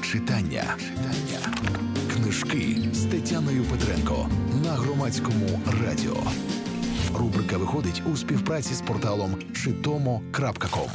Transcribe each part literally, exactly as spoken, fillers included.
Читання. Читання. Книжки з Тетяною Петренко на Громадському радіо. Рубрика виходить у співпраці з порталом читомо крапка ком.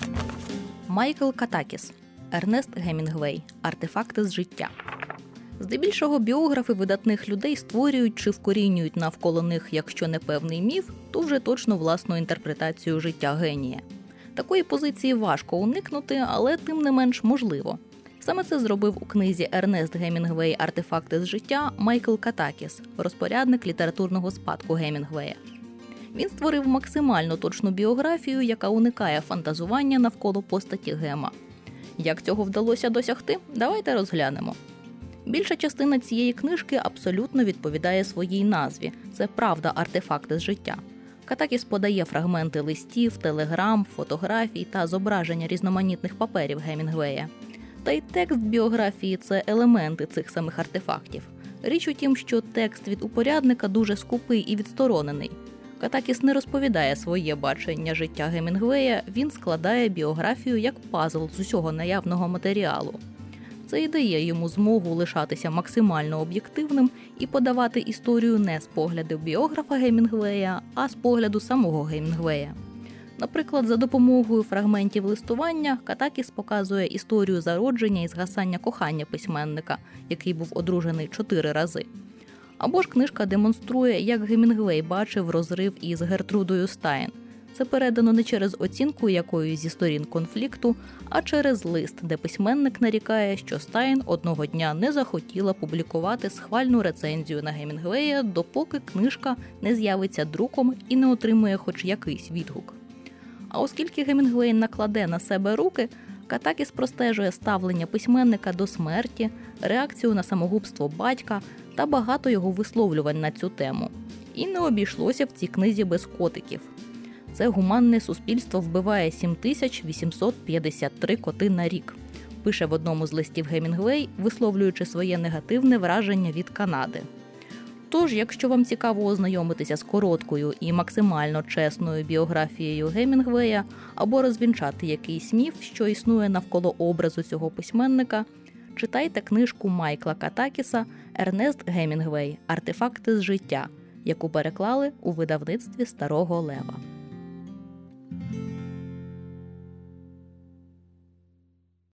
Майкл Катакіс. Ернест Гемінгвей. Артефакти з життя. Здебільшого біографи видатних людей створюють чи вкорінюють навколо них, якщо не певний міф, то вже точно власну інтерпретацію життя генія. Такої позиції важко уникнути, але тим не менш можливо. Саме це зробив у книзі «Ернест Гемінгвей. Артефакти з життя» Майкл Катакіс, розпорядник літературного спадку Гемінгвея. Він створив максимально точну біографію, яка уникає фантазування навколо постаті Гема. Як цього вдалося досягти? Давайте розглянемо. Більша частина цієї книжки абсолютно відповідає своїй назві. Це правда артефакти з життя. Катакіс подає фрагменти листів, телеграм, фотографій та зображення різноманітних паперів Гемінгвея. Та й текст біографії – це елементи цих самих артефактів. Річ у тім, що текст від упорядника дуже скупий і відсторонений. Катакіс не розповідає своє бачення життя Гемінгвея, він складає біографію як пазл з усього наявного матеріалу. Це і дає йому змогу лишатися максимально об'єктивним і подавати історію не з погляду біографа Гемінгвея, а з погляду самого Гемінгвея. Наприклад, за допомогою фрагментів листування Катакіс показує історію зародження і згасання кохання письменника, який був одружений чотири рази. Або ж книжка демонструє, як Гемінгвей бачив розрив із Гертрудою Стайн. Це передано не через оцінку якоїсь зі сторін конфлікту, а через лист, де письменник нарікає, що Стайн одного дня не захотіла публікувати схвальну рецензію на Гемінгвея, допоки книжка не з'явиться друком і не отримує хоч якийсь відгук. А оскільки Гемінгвей накладе на себе руки, Катакіс простежує ставлення письменника до смерті, реакцію на самогубство батька та багато його висловлювань на цю тему. І не обійшлося в цій книзі без котиків. Це гуманне суспільство вбиває сім тисяч вісімсот п'ятдесят три коти на рік, пише в одному з листів Гемінгвей, висловлюючи своє негативне враження від Канади. Тож, якщо вам цікаво ознайомитися з короткою і максимально чесною біографією Гемінгвея або розвінчати якийсь міф, що існує навколо образу цього письменника, читайте книжку Майкла Катакіса «Ернест Гемінгвей. Артефакти з життя», яку переклали у видавництві Старого Лева.